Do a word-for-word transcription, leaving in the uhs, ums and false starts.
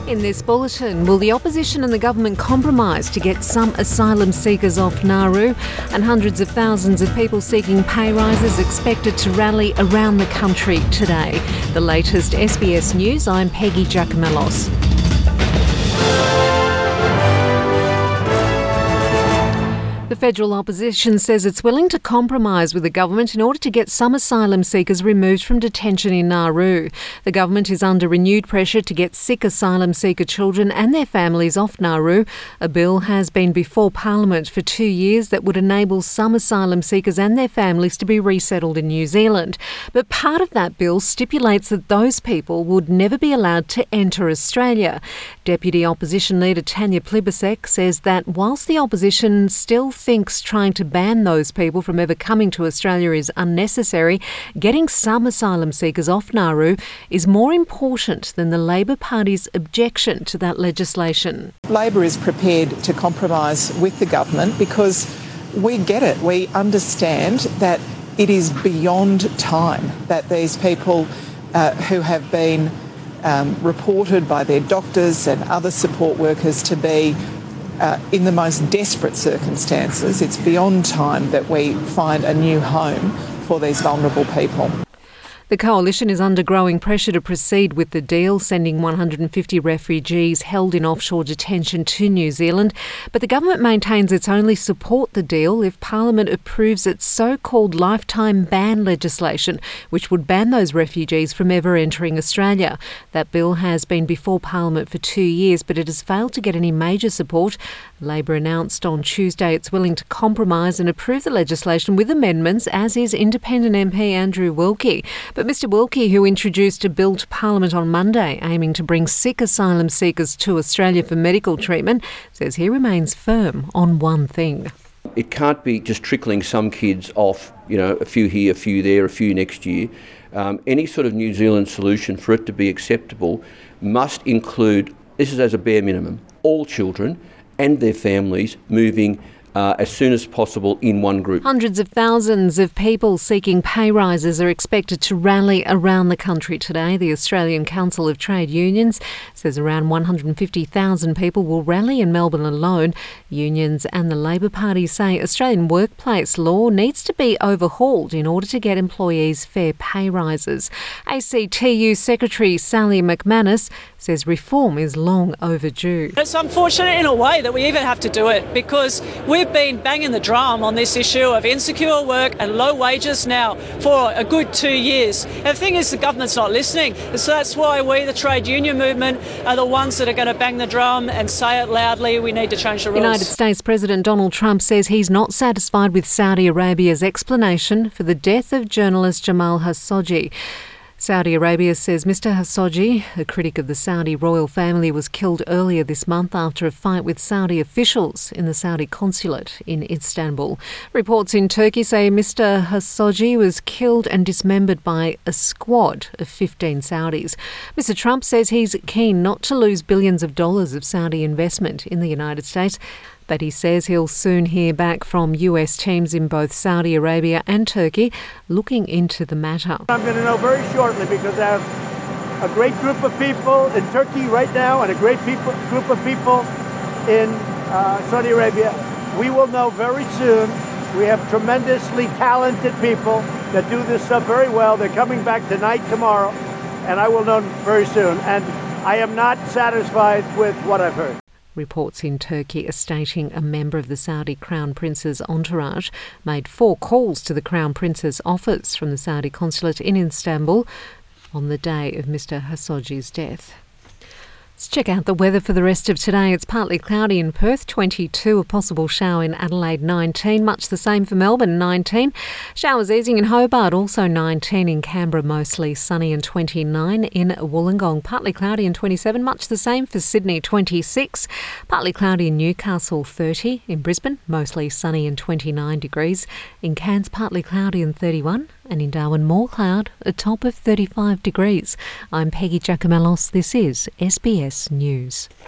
In this bulletin, will the opposition and the government compromise to get some asylum seekers off Nauru? And hundreds of thousands of people seeking pay rises expected to rally around the country today. The latest S B S News, I'm Peggy Giacomellos. The federal opposition says it's willing to compromise with the government in order to get some asylum seekers removed from detention in Nauru. The government is under renewed pressure to get sick asylum seeker children and their families off Nauru. A bill has been before Parliament for two years that would enable some asylum seekers and their families to be resettled in New Zealand. But part of that bill stipulates that those people would never be allowed to enter Australia. Deputy Opposition Leader Tanya Plibersek says that whilst the opposition still thinks trying to ban those people from ever coming to Australia is unnecessary, getting some asylum seekers off Nauru is more important than the Labor Party's objection to that legislation. Labor is prepared to compromise with the government because we get it. We understand that it is beyond time that these people uh, who have been um, reported by their doctors and other support workers to be Uh, in the most desperate circumstances, it's beyond time that we find a new home for these vulnerable people. The coalition is under growing pressure to proceed with the deal, sending one hundred fifty refugees held in offshore detention to New Zealand. But the government maintains it's only support the deal if Parliament approves its so-called lifetime ban legislation, which would ban those refugees from ever entering Australia. That bill has been before Parliament for two years, but it has failed to get any major support. Labor announced on Tuesday it's willing to compromise and approve the legislation with amendments, as is independent M P Andrew Wilkie. But Mr Wilkie, who introduced a bill to Parliament on Monday aiming to bring sick asylum seekers to Australia for medical treatment, says he remains firm on one thing. It can't be just trickling some kids off, you know, a few here, a few there, a few next year. Um, any sort of New Zealand solution for it to be acceptable must include, this is as a bare minimum, all children and their families moving Uh, as soon as possible in one group. Hundreds of thousands of people seeking pay rises are expected to rally around the country today. The Australian Council of Trade Unions says around one hundred fifty thousand people will rally in Melbourne alone. Unions and the Labor Party say Australian workplace law needs to be overhauled in order to get employees fair pay rises. A C T U Secretary Sally McManus says reform is long overdue. It's unfortunate in a way that we even have to do it, because we've been banging the drum on this issue of insecure work and low wages now for a good two years. And the thing is, the government's not listening. So that's why we, the trade union movement, are the ones that are going to bang the drum and say it loudly. We need to change the rules. United States President Donald Trump says he's not satisfied with Saudi Arabia's explanation for the death of journalist Jamal Khashoggi. Saudi Arabia says Mister Khashoggi, a critic of the Saudi royal family, was killed earlier this month after a fight with Saudi officials in the Saudi consulate in Istanbul. Reports in Turkey say Mister Khashoggi was killed and dismembered by a squad of fifteen Saudis. Mister Trump says he's keen not to lose billions of dollars of Saudi investment in the United States, but he says he'll soon hear back from U S teams in both Saudi Arabia and Turkey looking into the matter. I'm going to know very shortly, because I have a great group of people in Turkey right now and a great people, group of people in uh, Saudi Arabia. We will know very soon. We have tremendously talented people that do this stuff very well. They're coming back tonight, tomorrow, and I will know very soon. And I am not satisfied with what I've heard. Reports in Turkey are stating a member of the Saudi Crown Prince's entourage made four calls to the Crown Prince's office from the Saudi consulate in Istanbul on the day of Mister Khashoggi's death. Let's check out the weather for the rest of today. It's partly cloudy in Perth, twenty-two, a possible shower in Adelaide, nineteen, much the same for Melbourne, nineteen. Showers easing in Hobart, also nineteen. In Canberra, mostly sunny, and twenty-nine. In Wollongong, partly cloudy and twenty-seven, much the same for Sydney, twenty-six. Partly cloudy in Newcastle, thirty. In Brisbane, mostly sunny and twenty-nine degrees. In Cairns, partly cloudy and thirty-one. And in Darwin, more cloud, a top of thirty-five degrees. I'm Peggy Giacomellos. This is S B S News.